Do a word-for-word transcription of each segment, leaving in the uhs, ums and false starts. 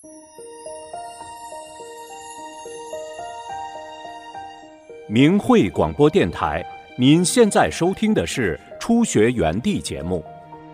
明慧广播电台，您现在收听的是初学园地节目。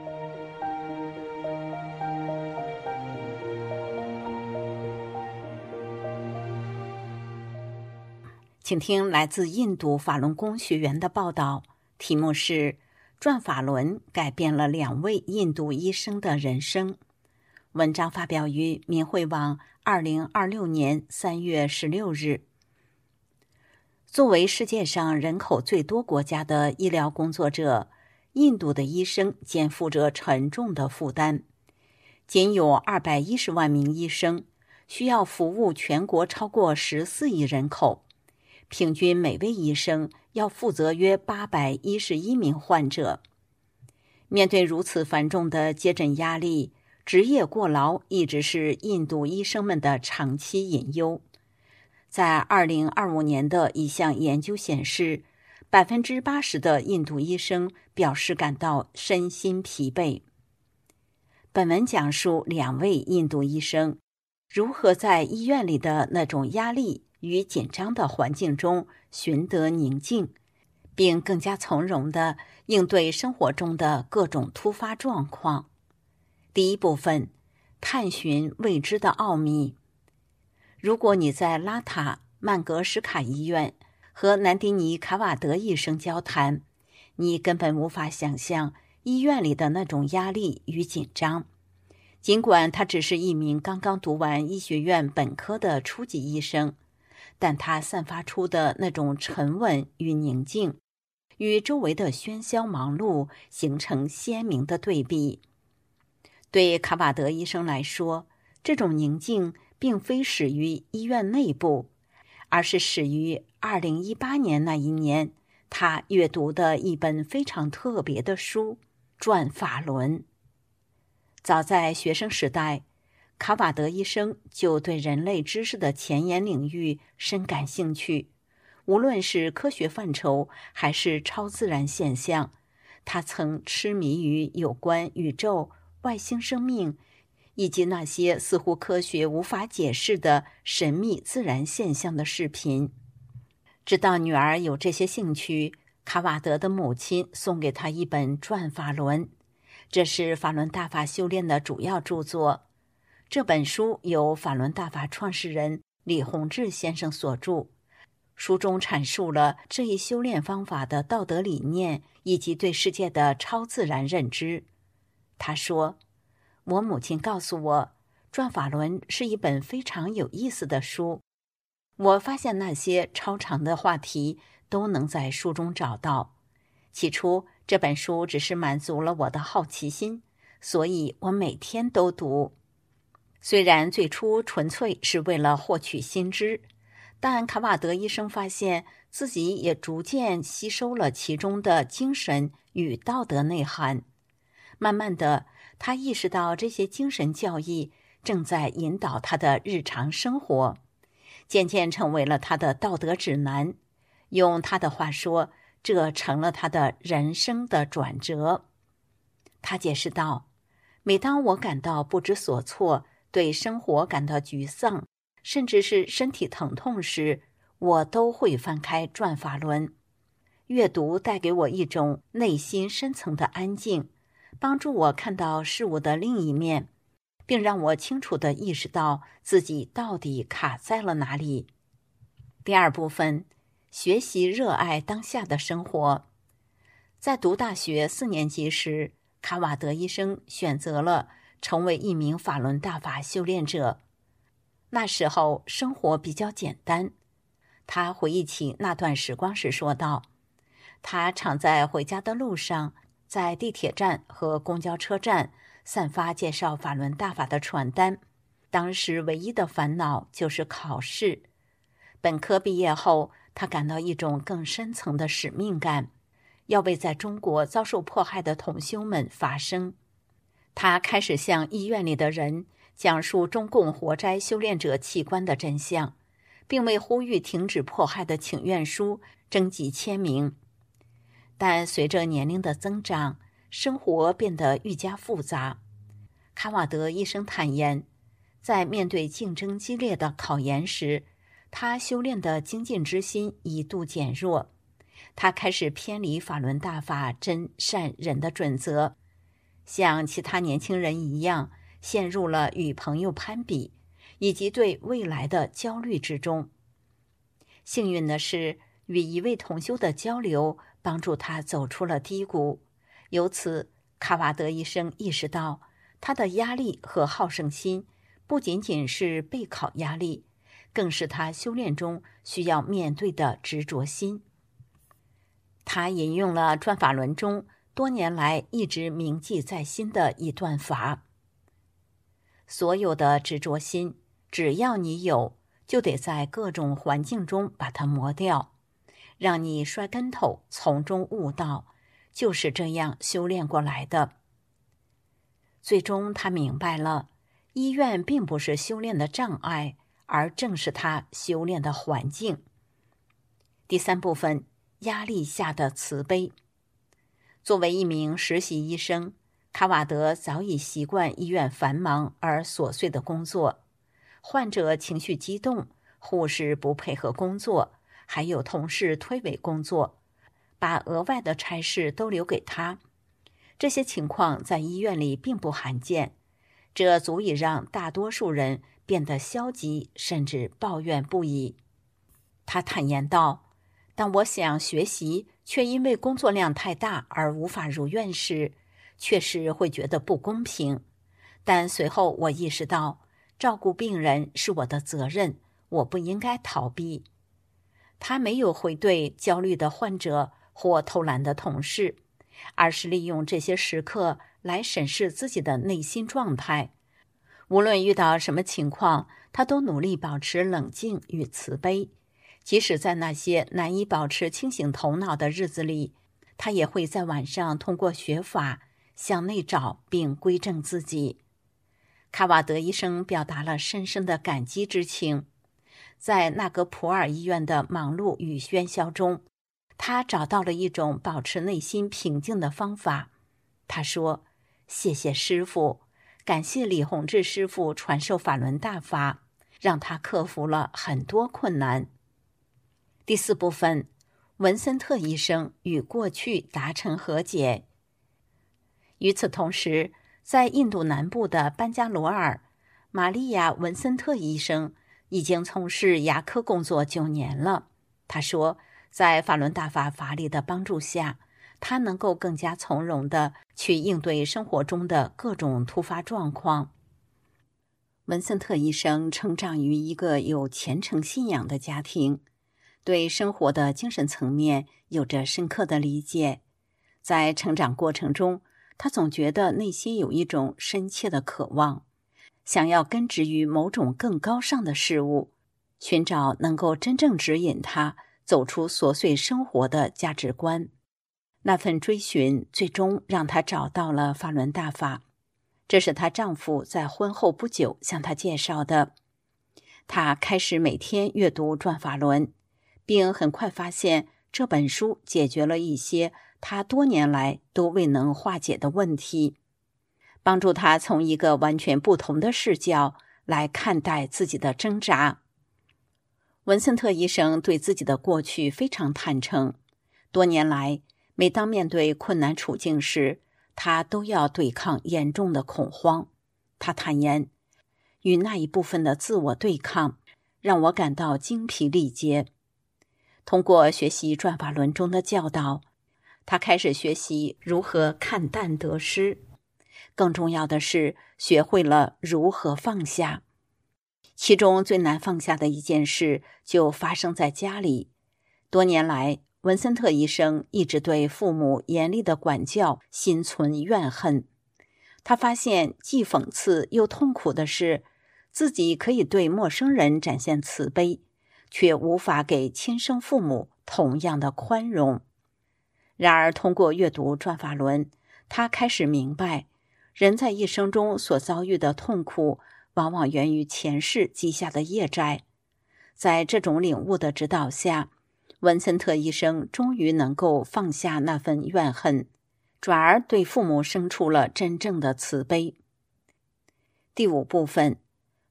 请听来自印度法轮功学员的报道，题目是转法轮改变了两位印度医生的人生。文章发表于明慧网二零二六年三月十六日。作为世界上人口最多国家的医疗工作者，印度的医生肩负着沉重的负担。仅有二百一十万名医生，需要服务全国超过十四亿人口，平均每位医生要负责约八百一十一名患者。面对如此繁重的接诊压力，职业过劳一直是印度医生们的长期隐忧。在二零二五年的一项研究显示，百分之八十的印度医生表示感到身心疲惫。本文讲述两位印度医生如何在医院里的那种压力与紧张的环境中寻得宁静，并更加从容地应对生活中的各种突发状况。第一部分，探寻未知的奥秘。如果你在拉塔、曼格什卡医院和南迪尼卡瓦德医生交谈，你根本无法想象医院里的那种压力与紧张。尽管他只是一名刚刚读完医学院本科的初级医生，但他散发出的那种沉稳与宁静，与周围的喧嚣忙碌形成鲜明的对比。对卡瓦德医生来说，这种宁静并非始于医院内部，而是始于二零一八年那一年，他阅读的一本非常特别的书《转法轮》。早在学生时代，卡瓦德医生就对人类知识的前沿领域深感兴趣，无论是科学范畴还是超自然现象，他曾痴迷于有关宇宙、外星生命以及那些似乎科学无法解释的神秘自然现象的视频。知道女儿有这些兴趣，卡瓦德的母亲送给他一本《转法轮》，这是法轮大法修炼的主要著作。这本书由法轮大法创始人李洪志先生所著，书中阐述了这一修炼方法的道德理念以及对世界的超自然认知。他说，我母亲告诉我，《转法轮》是一本非常有意思的书。我发现那些超长的话题都能在书中找到。起初，这本书只是满足了我的好奇心，所以我每天都读。虽然最初纯粹是为了获取新知，但卡瓦德医生发现自己也逐渐吸收了其中的精神与道德内涵。慢慢的，他意识到这些精神教义正在引导他的日常生活，渐渐成为了他的道德指南。用他的话说，这成了他的人生的转折。他解释道，每当我感到不知所措，对生活感到沮丧，甚至是身体疼痛时，我都会翻开《转法轮》。阅读带给我一种内心深层的安静，帮助我看到事物的另一面，并让我清楚地意识到自己到底卡在了哪里。第二部分，学习热爱当下的生活。在读大学四年级时，卡瓦德医生选择了成为一名法轮大法修炼者。那时候生活比较简单。他回忆起那段时光时说道，他常在回家的路上，在地铁站和公交车站散发介绍法轮大法的传单。当时唯一的烦恼就是考试。本科毕业后，他感到一种更深层的使命感，要为在中国遭受迫害的同修们发声。他开始向医院里的人讲述中共活摘修炼者器官的真相，并为呼吁停止迫害的请愿书征集签名。但随着年龄的增长，生活变得愈加复杂。卡瓦德医生坦言， 在面对竞争激烈的考研时，他修炼的精进之心一度减弱，他开始偏离法轮大法真善忍的准则，像其他年轻人一样，陷入了与朋友攀比以及对未来的焦虑之中。幸运的是，与一位同修的交流帮助他走出了低谷，由此卡瓦德医生意识到，他的压力和好胜心不仅仅是备考压力，更是他修炼中需要面对的执着心。他引用了转法轮中多年来一直铭记在心的一段法：所有的执着心，只要你有，就得在各种环境中把它磨掉，让你摔跟头，从中悟道，就是这样修炼过来的。最终他明白了，医院并不是修炼的障碍，而正是他修炼的环境。第三部分，压力下的慈悲。作为一名实习医生，卡瓦德早已习惯医院繁忙而琐碎的工作，患者情绪激动，护士不配合工作，还有同事推诿工作，把额外的差事都留给他。这些情况在医院里并不罕见，这足以让大多数人变得消极，甚至抱怨不已。他坦言道，当我想学习，却因为工作量太大而无法如愿时，确实会觉得不公平。但随后我意识到，照顾病人是我的责任，我不应该逃避。他没有回怼焦虑的患者或偷懒的同事，而是利用这些时刻来审视自己的内心状态。无论遇到什么情况，他都努力保持冷静与慈悲。即使在那些难以保持清醒头脑的日子里，他也会在晚上通过学法向内找并归正自己。卡瓦德医生表达了深深的感激之情。在纳格普尔医院的忙碌与喧嚣中，他找到了一种保持内心平静的方法。他说，谢谢师父，感谢李洪志师父传授法轮大法，让他克服了很多困难。第四部分，文森特医生与过去达成和解。与此同时，在印度南部的班加罗尔，玛利亚·文森特医生已经从事牙科工作九年了。他说，在法轮大法法理的帮助下，他能够更加从容地去应对生活中的各种突发状况。文森特医生成长于一个有虔诚信仰的家庭，对生活的精神层面有着深刻的理解。在成长过程中，他总觉得内心有一种深切的渴望，想要根植于某种更高尚的事物，寻找能够真正指引他走出琐碎生活的价值观。那份追寻最终让她找到了法轮大法，这是她丈夫在婚后不久向她介绍的。她开始每天阅读《转法轮》，并很快发现这本书解决了一些她多年来都未能化解的问题，帮助她从一个完全不同的视角来看待自己的挣扎。文森特医生对自己的过去非常坦诚，多年来每当面对困难处境时，他都要对抗严重的恐慌。他坦言，与那一部分的自我对抗让我感到精疲力竭。通过学习转法轮中的教导，他开始学习如何看淡得失，更重要的是学会了如何放下。其中最难放下的一件事就发生在家里。多年来，文森特医生一直对父母严厉的管教心存怨恨。他发现既讽刺又痛苦的是，自己可以对陌生人展现慈悲，却无法给亲生父母同样的宽容。然而通过阅读《转法轮》，他开始明白，人在一生中所遭遇的痛苦往往源于前世积下的业债。在这种领悟的指导下，文森特医生终于能够放下那份怨恨，转而对父母生出了真正的慈悲。第五部分，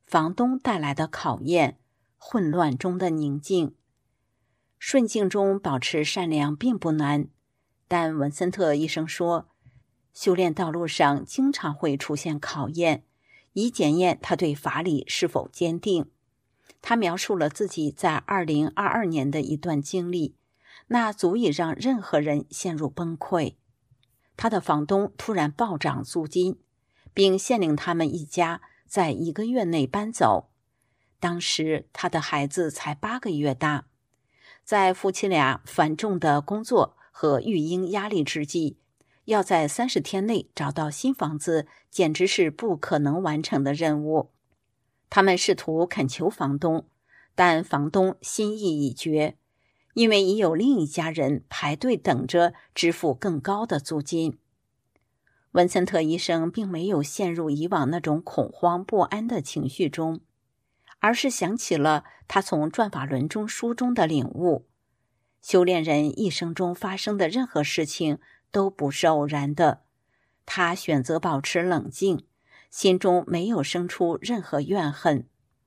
房东带来的考验，混乱中的宁静。顺境中保持善良并不难，但文森特医生说，修炼道路上经常会出现考验，以检验他对法理是否坚定。他描述了自己在二零二二年的一段经历，那足以让任何人陷入崩溃。他的房东突然暴涨租金，并限令他们一家在一个月内搬走。当时他的孩子才八个月大，在夫妻俩繁重的工作和育婴压力之际，要在三十天内找到新房子，简直是不可能完成的任务。他们试图恳求房东，但房东心意已决，因为已有另一家人排队等着支付更高的租金。文森特医生并没有陷入以往那种恐慌不安的情绪中，而是想起了他从《转法轮》中书中的领悟：修炼人一生中发生的任何事情都不是偶然的。他选择保持冷静，心中没有生出任何怨恨。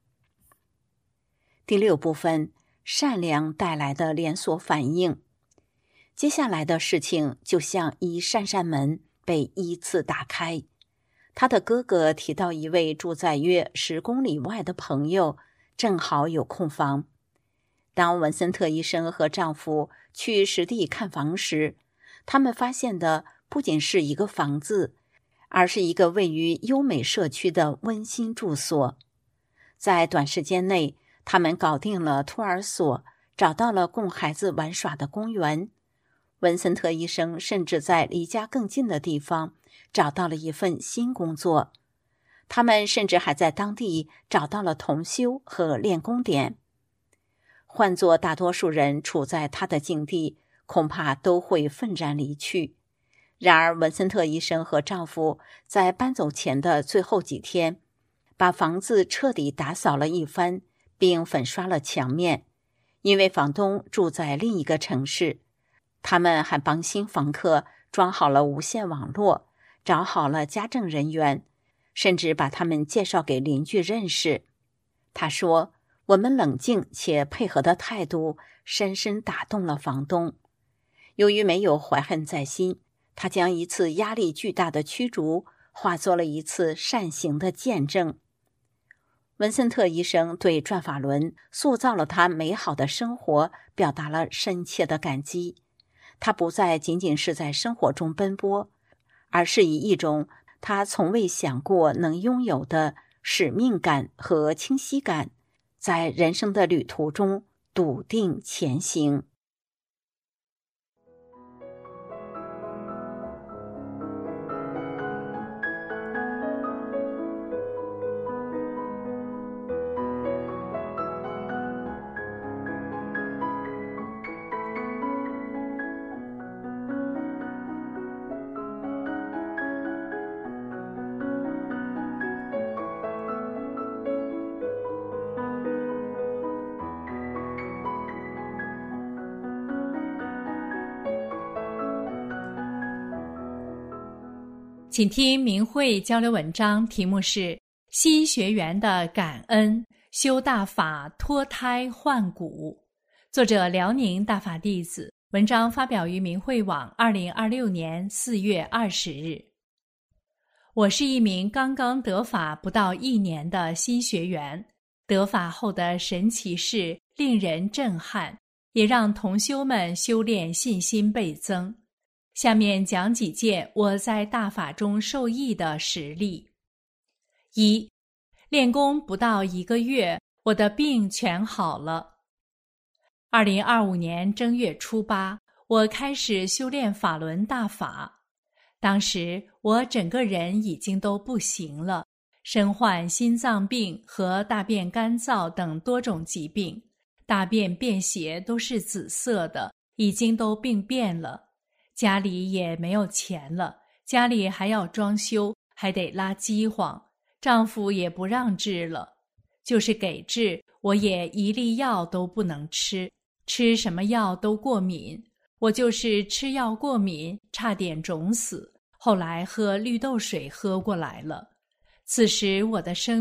第六部分，善良带来的连锁反应。接下来的事情就像一扇扇门被依次打开。他的哥哥提到一位住在约十公里外的朋友，正好有空房。当文森特医生和丈夫去实地看房时，他们发现的不仅是一个房子，而是一个位于优美社区的温馨住所。在短时间内，他们搞定了托儿所，找到了供孩子玩耍的公园。文森特医生甚至在离家更近的地方找到了一份新工作。他们甚至还在当地找到了同修和练功点。换作大多数人处在他的境地，恐怕都会愤然离去。然而文森特医生和丈夫在搬走前的最后几天，把房子彻底打扫了一番，并粉刷了墙面。因为房东住在另一个城市，他们还帮新房客装好了无线网络，找好了家政人员，甚至把他们介绍给邻居认识。他说，我们冷静且配合的态度深深打动了房东。由于没有怀恨在心，他将一次压力巨大的驱逐化作了一次善行的见证。文森特医生对转法轮塑造了他美好的生活表达了深切的感激。他不再仅仅是在生活中奔波，而是以一种他从未想过能拥有的使命感和清晰感，在人生的旅途中笃定前行。 请听明慧交流文章，题目是新学员的感恩，修大法脱胎换骨。作者辽宁大法弟子，文章发表于明慧网二零二六年四月二十日。我是一名刚刚得法不到一年的新学员，得法后的神奇事令人震撼，也让同修们修炼信心倍增。下面讲几件我在大法中受益的实例。一、练功不到一个月，我的病全好了。二零二五年正月初八，我开始修炼法轮大法。当时我整个人已经都不行了，身患心脏病和大便干燥等多种疾病，大便便血都是紫色的，已经都病变了。家里也没有钱了，家里还要装修，还得拉饥荒，丈夫也不让治了，就是给治，我也一粒药都不能吃，吃什么药都过敏。我就是吃药过敏，差点肿死，后来喝绿豆水喝过来了。此时我的生命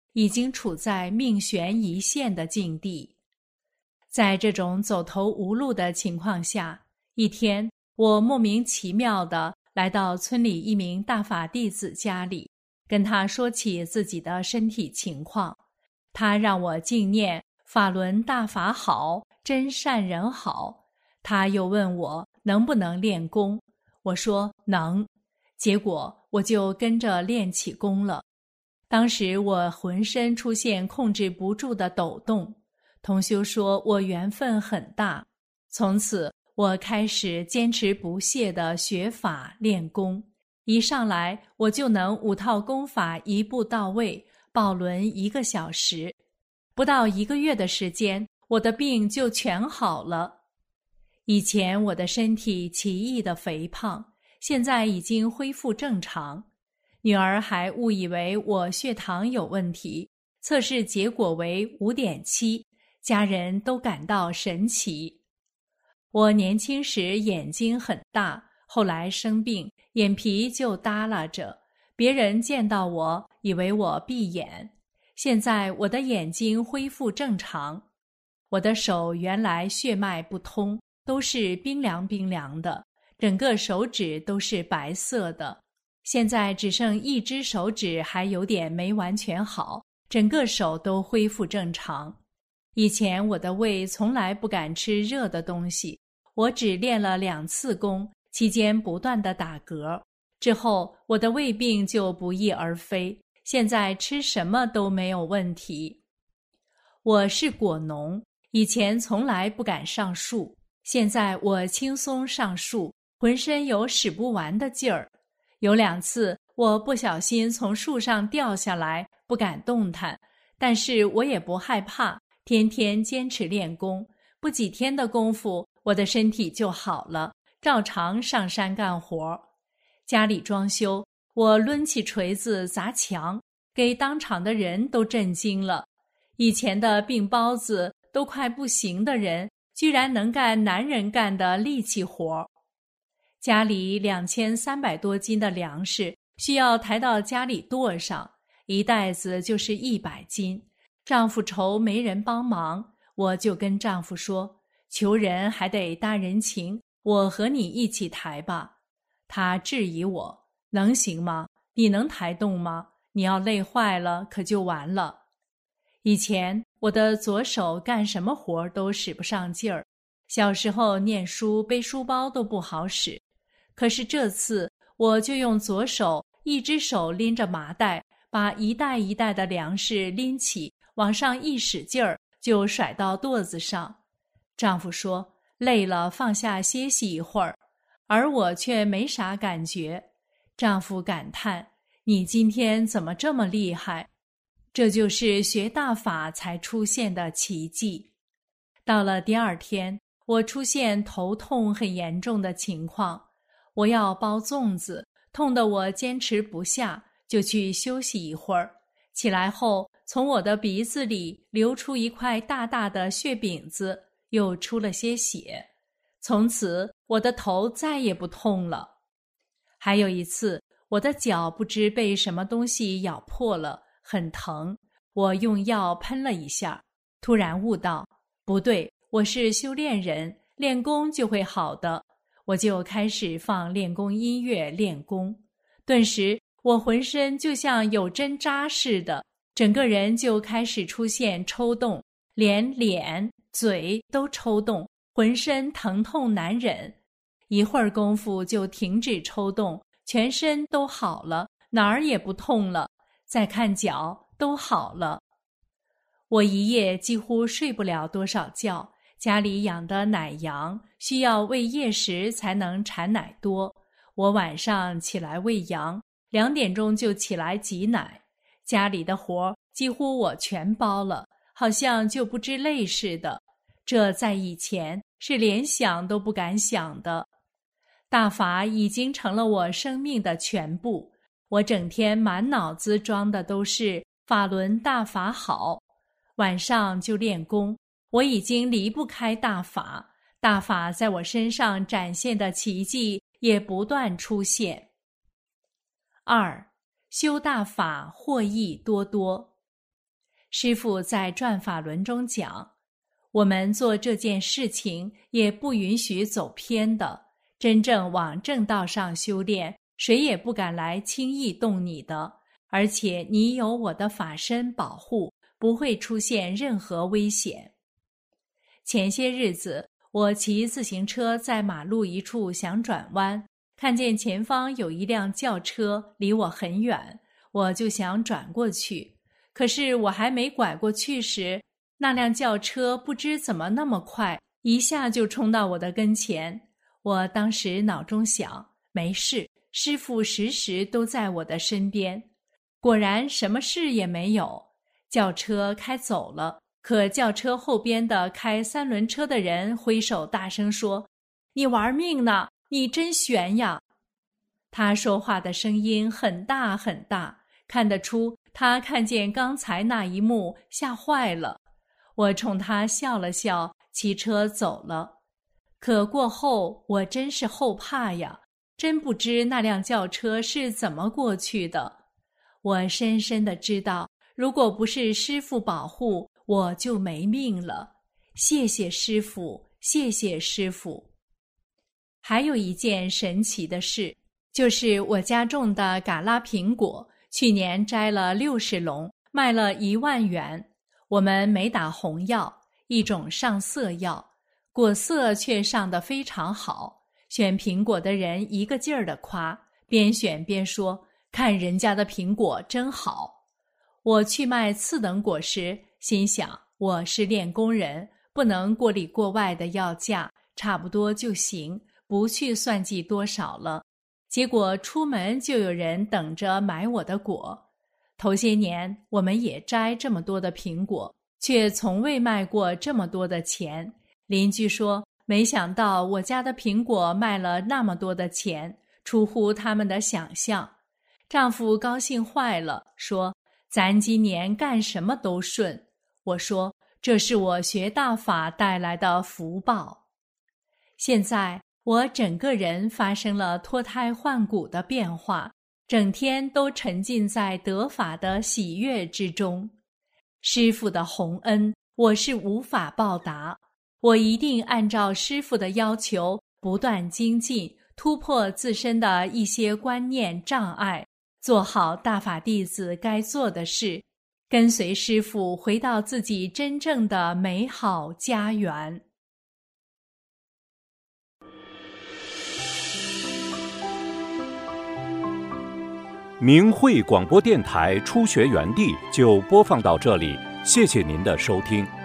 已经处在命悬一线的境地。在这种走投无路的情况下，一天，我莫名其妙地来到村里一名大法弟子家里，跟他说起自己的身体情况。他让我静念法轮大法好，真善人好。他又问我能不能练功，我说能，结果我就跟着练起功了。当时我浑身出现控制不住的抖动，同修说我缘分很大。从此我开始坚持不懈地学法练功，一上来我就能五套功法一步到位，抱轮一个小时。不到一个月的时间，我的病就全好了。以前我的身体奇异的肥胖，现在已经恢复正常。女儿还误以为我血糖有问题，测试结果为 五点七， 家人都感到神奇。我年轻时眼睛很大，后来生病，眼皮就耷拉着，别人见到我以为我闭眼。现在我的眼睛恢复正常。我的手原来血脉不通，都是冰凉冰凉的，整个手指都是白色的。现在只剩一只手指还有点没完全好，整个手都恢复正常。以前我的胃从来不敢吃热的东西，我只练了两次功，期间不断的打嗝，之后我的胃病就不翼而飞，现在吃什么都没有问题。我是果农，以前从来不敢上树，现在我轻松上树，浑身有使不完的劲儿。有两次我不小心从树上掉下来，不敢动弹，但是我也不害怕，天天坚持练功，不几天的功夫，我的身体就好了，照常上山干活。家里装修，我抡起锤子砸墙，给当场的人都震惊了。以前的病包子都快不行的人，居然能干男人干的力气活。家里两千三百多斤的粮食需要抬到家里垛上，一袋子就是一百斤。丈夫愁没人帮忙，我就跟丈夫说，求人还得搭人情，我和你一起抬吧。他质疑我，能行吗？你能抬动吗？你要累坏了可就完了。以前我的左手干什么活都使不上劲儿，小时候念书背书包都不好使。可是这次我就用左手，一只手拎着麻袋，把一袋一袋的粮食拎起，往上一使劲儿，就甩到垛子上。丈夫说，累了放下歇息一会儿，而我却没啥感觉。丈夫感叹，你今天怎么这么厉害？这就是学大法才出现的奇迹。到了第二天，我出现头痛很严重的情况，我要包粽子，痛得我坚持不下，就去休息一会儿。起来后，从我的鼻子里流出一块大大的血饼子，又出了些血。从此，我的头再也不痛了。还有一次，我的脚不知被什么东西咬破了，很疼。我用药喷了一下，突然悟到，不对，我是修炼人，练功就会好的。我就开始放练功音乐练功，顿时我浑身就像有针扎似的，整个人就开始出现抽动，连脸、嘴都抽动，浑身疼痛难忍。一会儿功夫就停止抽动，全身都好了，哪儿也不痛了。再看脚，都好了。我一夜几乎睡不了多少觉，家里养的奶羊需要喂夜食才能产奶多，我晚上起来喂羊，两点钟就起来挤奶。家里的活几乎我全包了，好像就不知累似的。这在以前是连想都不敢想的。大法已经成了我生命的全部，我整天满脑子装的都是法轮大法好。晚上就练功，我已经离不开大法，大法在我身上展现的奇迹也不断出现。二，修大法获益多多。 师父在转法轮中讲，我们做这件事情也不允许走偏的，真正往正道上修炼，谁也不敢来轻易动你的，而且你有我的法身保护，不会出现任何危险。前些日子，我骑自行车在马路一处想转弯，看见前方有一辆轿车离我很远，我就想转过去。可是我还没拐过去时，那辆轿车不知怎么那么快，一下就冲到我的跟前。我当时脑中想，没事，师父时时都在我的身边。果然什么事也没有，轿车开走了。可轿车后边的开三轮车的人挥手大声说，你玩命呢，你真悬呀。他说话的声音很大很大，看得出他看见刚才那一幕吓坏了。我冲他笑了笑，骑车走了。可过后我真是后怕呀，真不知那辆轿车是怎么过去的。我深深地知道，如果不是师父保护，我就没命了。谢谢师父，谢谢师父。还有一件神奇的事，就是我家种的嘎拉苹果，去年摘了六十笼，卖了一万元。我们没打红药，一种上色药，果色却上得非常好。选苹果的人一个劲儿地夸，边选边说，看人家的苹果真好。我去卖次等果时，心想我是练功人，不能过里过外的要价，差不多就行，不去算计多少了。结果出门就有人等着买我的果。头些年我们也摘这么多的苹果，却从未卖过这么多的钱。邻居说，没想到我家的苹果卖了那么多的钱，出乎他们的想象。丈夫高兴坏了，说，咱今年干什么都顺。我说，这是我学大法带来的福报。现在我整个人发生了脱胎换骨的变化，整天都沉浸在得法的喜悦之中。师父的洪恩，我是无法报答，我一定按照师父的要求，不断精进，突破自身的一些观念障碍，做好大法弟子该做的事，跟随师父回到自己真正的美好家园。 明慧广播电台初学园地就播放到这里，谢谢您的收听。